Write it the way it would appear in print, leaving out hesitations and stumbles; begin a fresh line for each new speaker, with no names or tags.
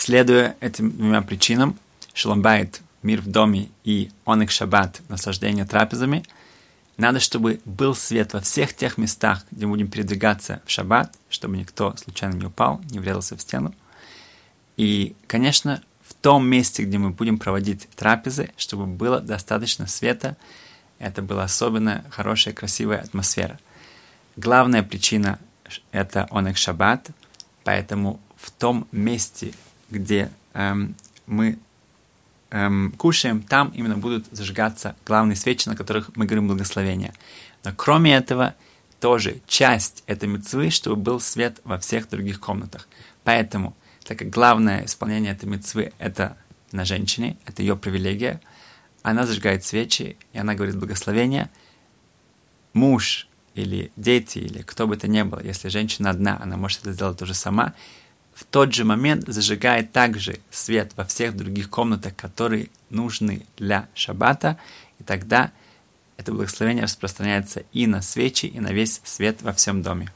Следуя этим двумя причинам, Шалом Байт, мир в доме, и Онег Шаббат, наслаждение трапезами, надо, чтобы был свет во всех тех местах, где будем передвигаться в шаббат, чтобы никто случайно не упал, не врезался в стену. И, конечно, в том месте, где мы будем проводить трапезы, чтобы было достаточно света, это была особенно хорошая, красивая атмосфера. Главная причина – это Онег Шаббат, поэтому в том месте, где мы кушаем, там именно будут зажигаться главные свечи, на которых мы говорим благословение. Но кроме этого, тоже часть этой мицвы, чтобы был свет во всех других комнатах. Поэтому, так как главное исполнение этой мицвы – это на женщине, это ее привилегия, она зажигает свечи, и она говорит благословение. Муж или дети, или кто бы то ни было, если женщина одна, она может это сделать тоже сама, в тот же момент зажигает также свет во всех других комнатах, которые нужны для шаббата, и тогда это благословение распространяется и на свечи, и на весь свет во всем доме.